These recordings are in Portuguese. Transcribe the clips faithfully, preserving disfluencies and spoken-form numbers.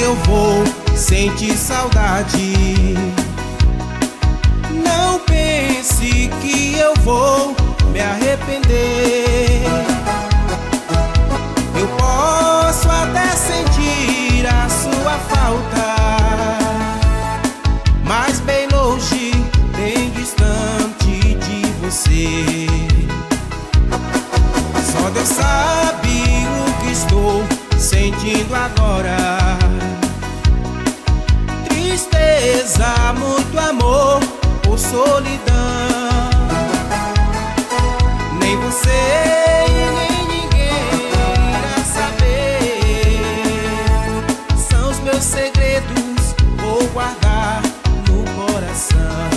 eu vou sentir saudade. Não pense que eu vou me arrepender. Eu posso até sentir a sua falta, mas bem longe, bem distante de você. Só Deus sabe o que estou sentindo agora. Tristeza, muito amor ou solidão. Nem você e nem ninguém irá saber. São os meus segredos, vou guardar no coração.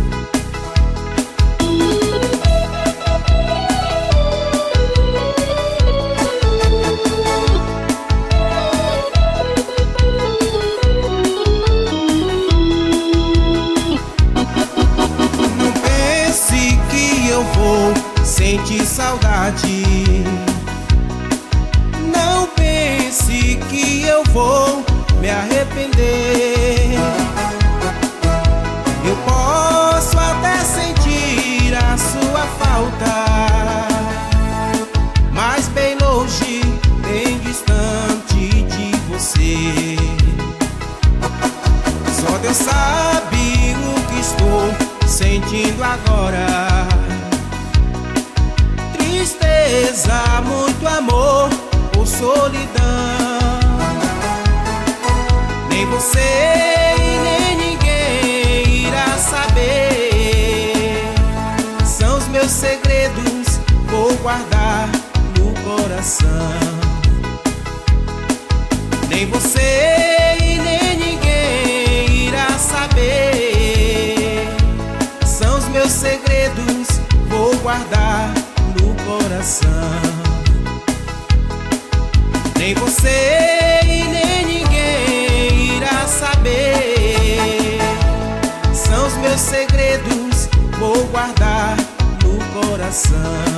Eu vou sentir saudade. Não pense que eu vou me arrepender. Eu posso até sentir a sua falta, mas bem longe, bem distante de você. Só Deus sabe o que estou sentindo agora. Tristeza, muito amor ou solidão. Nem você e nem ninguém irá saber. São os meus segredos, vou guardar no coração. Nem você e nem ninguém irá saber. São os meus segredos, vou guardar no coração. Nem você e nem ninguém irá saber. São os meus segredos, vou guardar no coração.